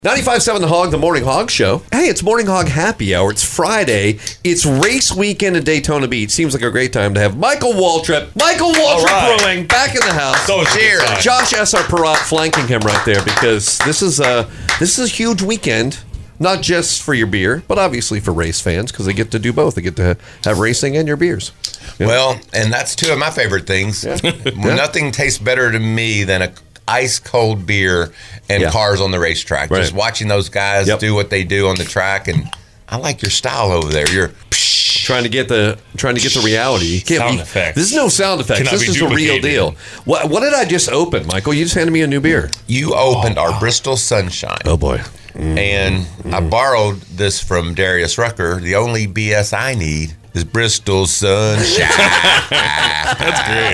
95.7 The Hog, the Morning Hog Show. Hey, it's Morning Hog Happy Hour. It's Friday. It's race weekend at Daytona Beach. Seems like a great time to have Michael Waltrip. Michael Waltrip Brewing back in the house. So cheers. Josh S.R. Perrott flanking him right there because this is a huge weekend. Not just for your beer, but obviously for race fans because they get to do both. They get to have racing and your beers. Yeah. Well, and that's two of my favorite things. Yeah. Nothing tastes better to me than a ice cold beer and cars on the racetrack. Right. Just watching those guys do what they do on the track, and I like your style over there. You're trying to get the reality. Sound effects. This is no sound effects. This is the real deal. What did I just open, Michael? You just handed me a new beer. You opened our Bristol Sunshine. Oh boy. And I borrowed this from Darius Rucker. The only BS I need is Bristol Sunshine. That's great.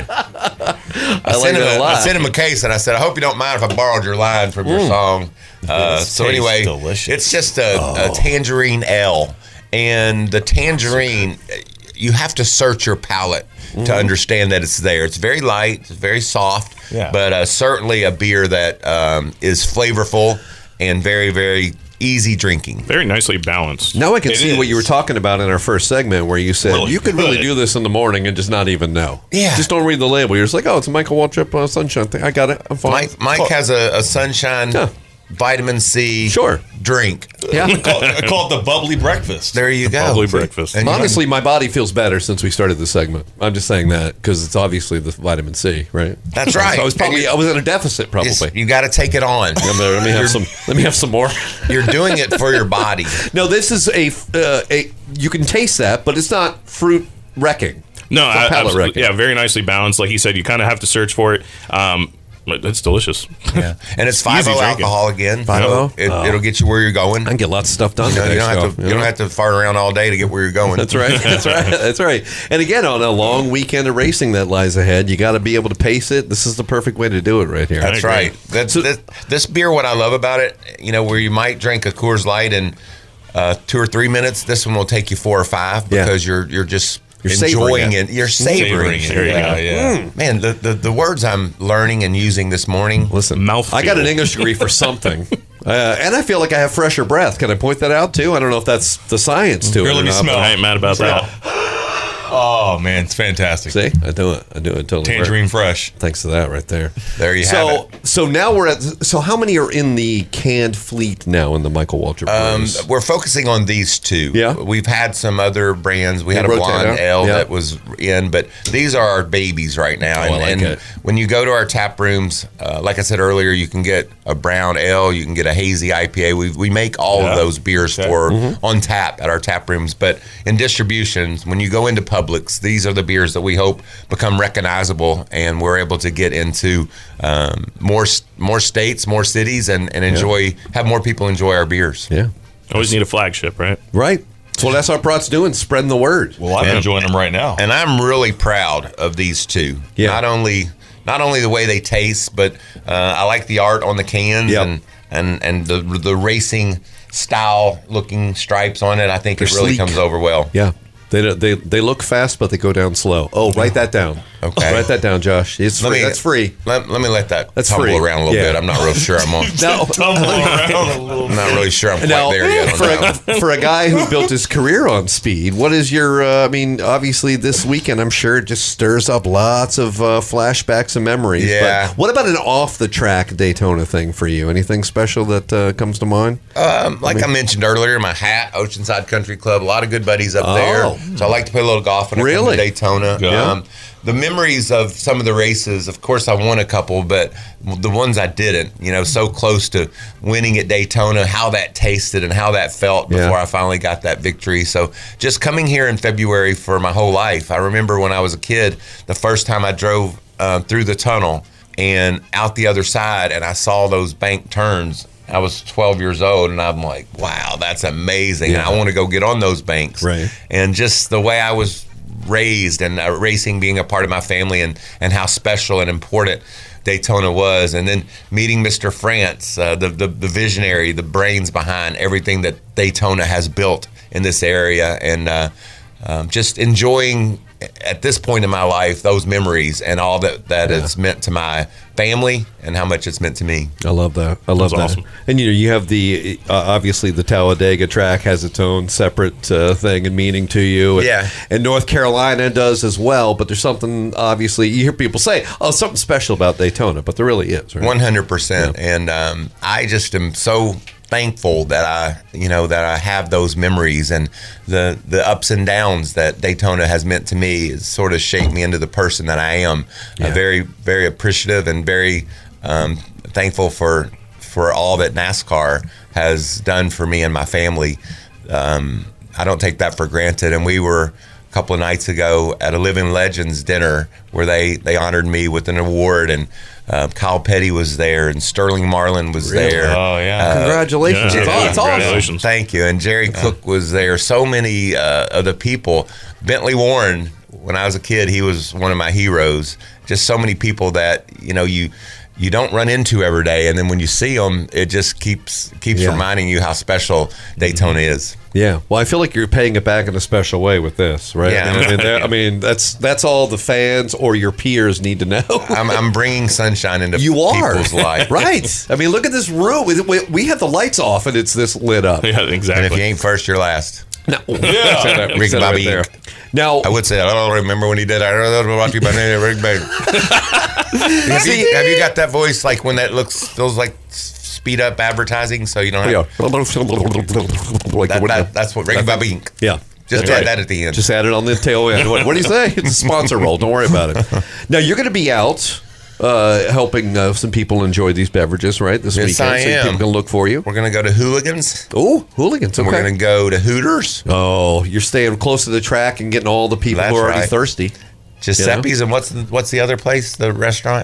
I sent him a case and I said, I hope you don't mind if I borrowed your line from your song. So anyway, delicious. It's just a tangerine ale. And the tangerine, you have to search your palate to understand that it's there. It's very light, it's very soft, but certainly a beer that is flavorful and very, very easy drinking. Very nicely balanced. Now I can see what you were talking about in our first segment where you said you could really do this in the morning and just not even know. Yeah. Just don't read the label. You're just like, oh, it's a Michael Waltrip Sunshine thing. I got it. I'm fine. Mike has a Sunshine vitamin C drink. Yeah. I call it the bubbly breakfast. There you go. Bubbly breakfast. And honestly, my body feels better since we started the segment. I'm just saying that because it's obviously the vitamin C, right? That's right. So I was in a deficit probably. You got to take it on. Let me have some more. You're doing it for your body. No, this is a you can taste that, but it's not fruit wrecking. No, absolutely. Yeah, very nicely balanced. Like he said, you kind of have to search for it. It's delicious. Yeah, and it's 5.0 alcohol again. 5.0. It'll get you where you're going. I can get lots of stuff done. You don't have to fart around all day to get where you're going. That's right. That's right. And again, on a long weekend of racing that lies ahead, you got to be able to pace it. This is the perfect way to do it right here. That's right. This beer, what I love about it, where you might drink a Coors Light in 2 or 3 minutes, this one will take you 4 or 5 because you're just enjoying it. You're savoring it. Yeah. Man, the words I'm learning and using this morning. Listen, mouthfeel. I got an English degree for something. And I feel like I have fresher breath. Can I point that out too? I don't know if that's the science to it. Let me smell. I ain't mad about that. Oh man, it's fantastic. See, I do it totally. Tangerine fresh. Thanks to that right there. There you have it. So now we're at. So how many are in the canned fleet now in the Michael Waltrip? We're focusing on these two. Yeah, we've had some other brands. We had a blonde ale that was in, but these are our babies right now. And when you go to our tap rooms, like I said earlier, you can get a brown ale, you can get a hazy IPA. We make all of those beers on tap at our tap rooms, but in distributions, when you go into Publix, these are the beers that we hope become recognizable, and we're able to get into more states, more cities, and have more people enjoy our beers. Yeah, always need a flagship, right? Right. That's what SR Perrott's doing, spreading the word. Well, I'm enjoying them right now, and I'm really proud of these two. Yeah. Not only the way they taste, but I like the art on the cans and the racing style looking stripes on it. I think it really comes over well. Yeah. They look fast, but they go down slow. Oh, write that down. Okay. Write that down, Josh. It's free. That's free. Let me let that That's tumble free. around a little bit. I'm not real sure I'm on. I'm not really sure I'm quite there yet. For a guy who built his career on speed, what is your, obviously this weekend, I'm sure it just stirs up lots of flashbacks and memories. Yeah. But what about an off-the-track Daytona thing for you? Anything special that comes to mind? I mentioned earlier, my hat, Oceanside Country Club, a lot of good buddies up there. So I like to play a little golf when I come to Daytona. Yeah. The memories of some of the races, of course, I won a couple, but the ones I didn't, so close to winning at Daytona, how that tasted and how that felt before I finally got that victory. So just coming here in February for my whole life, I remember when I was a kid, the first time I drove through the tunnel and out the other side, and I saw those bank turns. I was 12 years old, and I'm like, wow, that's amazing. Yeah. I want to go get on those banks. Right. And just the way I was raised and racing being a part of my family and how special and important Daytona was. And then meeting Mr. France, the visionary, the brains behind everything that Daytona has built in this area. And just enjoying, at this point in my life, those memories and all that it's meant to my family and how much it's meant to me. I love that. I love that. Awesome. And you have the obviously the Talladega track has its own separate thing and meaning to you. And, and North Carolina does as well. But there's something obviously you hear people say, "Oh, something special about Daytona," but there really is. Right? 100%. And I just am so thankful that I have those memories, and the ups and downs that Daytona has meant to me has sort of shaped me into the person that I am. Very, very appreciative and very thankful for all that NASCAR has done for me and my family. I don't take that for granted. And we were a couple of nights ago at a Living Legends dinner where they honored me with an award, and Kyle Petty was there, and Sterling Marlin was there. Oh, yeah. Congratulations. It's awesome. Thank you. And Jerry Cook was there. So many other people. Bentley Warren, when I was a kid, he was one of my heroes. Just so many people that, you don't run into every day, and then when you see them, it just keeps reminding you how special Daytona is. Yeah, well, I feel like you're paying it back in a special way with this, right? Yeah, I mean, that's all the fans or your peers need to know. I'm bringing sunshine into people's life, right? I mean, look at this room. We have the lights off, and it's this lit up. Yeah, exactly. And if you ain't first, you're last. No. Rick Bobby there. Now I would say I don't remember when he did. I don't know about you, but Rick Bobby. Have you got that voice like when that feels like speed up advertising? So you don't have. That's what Rick Bobby. Yeah. Just add that at the end. Just add it on the tail end. What do you say? It's a sponsor roll. Don't worry about it. Now you're going to be out. Helping some people enjoy these beverages, right? This weekend. I am. So people can look for you. We're going to go to Hooligans. Oh, Hooligans. Okay. We're going to go to Hooters. Oh, you're staying close to the track and getting all the people who are already thirsty. Giuseppe's, and what's the other place? The restaurant?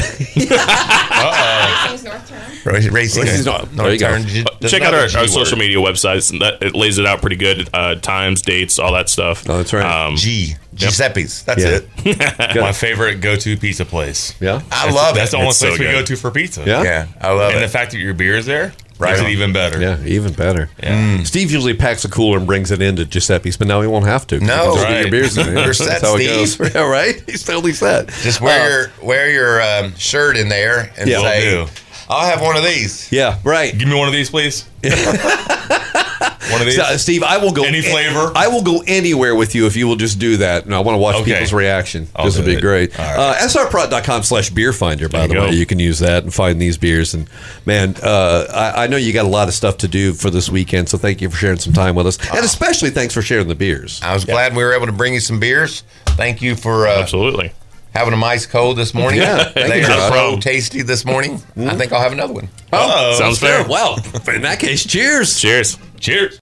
Racing's North Turn. Racing's North Turn. Check out our social media websites, and it lays it out pretty good. Times, dates, all that stuff. Oh, that's right. Giuseppe's. That's it. My favorite go-to pizza place. Yeah, I love it. That's the only place we go to for pizza. Yeah, I love it. And the fact that your beer is there makes it even better. Yeah, even better. Yeah. Steve usually packs a cooler and brings it into Giuseppe's, but now he won't have to. No, just get your beers in there. You're set, That's how Steve. it goes. Yeah, right? He's totally set. Just wear your shirt in there and say, I'll have one of these. Yeah, right. Give me one of these, please. One of these? Steve, I will go any flavor. I will go anywhere with you if you will just do that. And I want to watch people's reaction. This would be great. Right. SRProd.com/beerfinder, by the way. You can use that and find these beers. And man, I know you got a lot of stuff to do for this weekend, so thank you for sharing some time with us. And especially thanks for sharing the beers. I was glad we were able to bring you some beers. Thank you for absolutely having them ice cold this morning. Yeah, they are so tasty this morning. I think I'll have another one. Sounds fair. Well, in that case, cheers. Cheers.